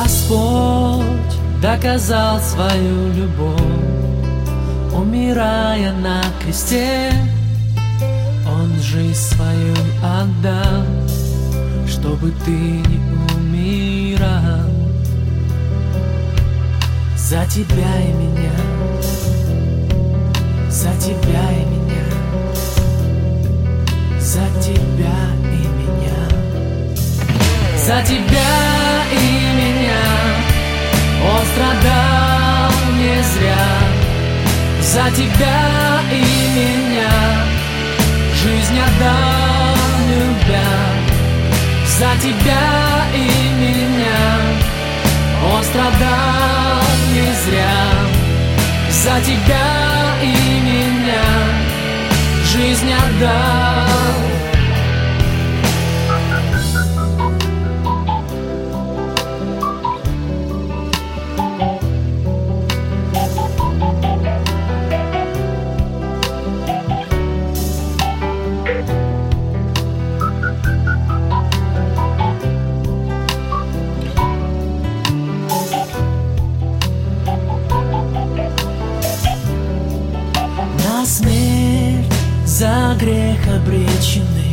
Господь доказал свою любовь, умирая на кресте. Он жизнь свою отдал, чтобы ты не умирал. За тебя и меня, за тебя и меня, за тебя и меня, за тебя и меня. Он страдал не зря. За тебя и меня жизнь отдал, любя. За тебя и меня он страдал не зря. За тебя и меня жизнь отдал. На смерть за грех обречены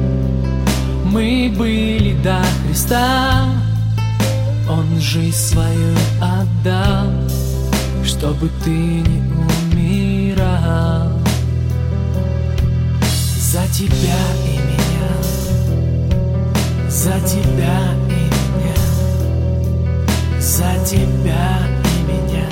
мы были до Христа. Он жизнь свою отдал, чтобы ты не умирал. За тебя и меня, за тебя и меня, за тебя и меня.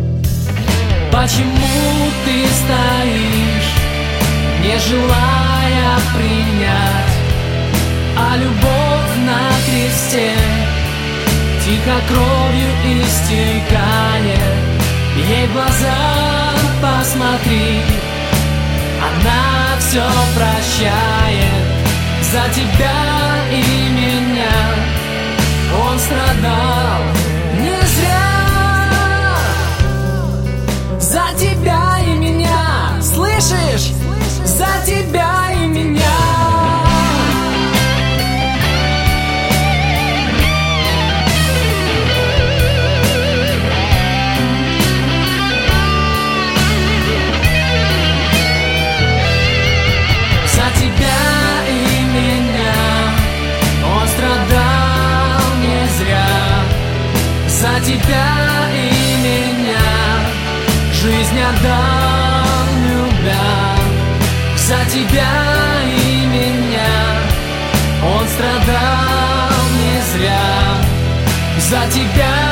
Почему ты стоишь, не желая принять, а любовь на кресте тихо кровью истекает? Ей в глаза посмотри, она все прощает. За тебя и меня он страдал не зря. За тебя и меня, слышишь? За тебя и меня. За тебя и меня он страдал не зря. За тебя и меня жизнь отдал, любя. За тебя и меня он страдал не зря. За тебя